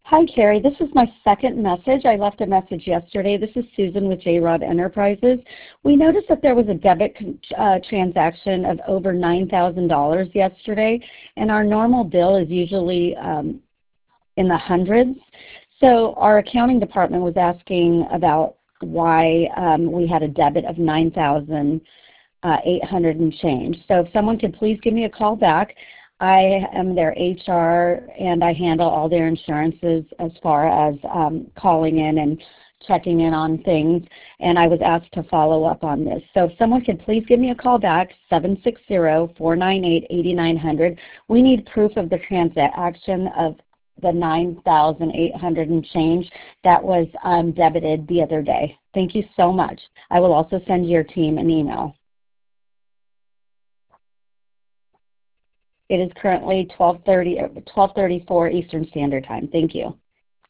Hi, Carrie. This is my second message. I left a message yesterday. This is Susan with J-Rod Enterprises. We noticed that there was a debit transaction of over $9,000 yesterday, and our normal bill is usually in the hundreds. So our accounting department was asking about why we had a debit of $9,800 and change. So if someone could please give me a call back. I am their HR, and I handle all their insurances as far as calling in and checking in on things, and I was asked to follow up on this. So if someone could please give me a call back, 760-498-8900. We need proof of the transaction of the $9,800 and change that was debited the other day. Thank you so much. I will also send your team an email. It is currently 12:34 Eastern Standard Time. Thank you.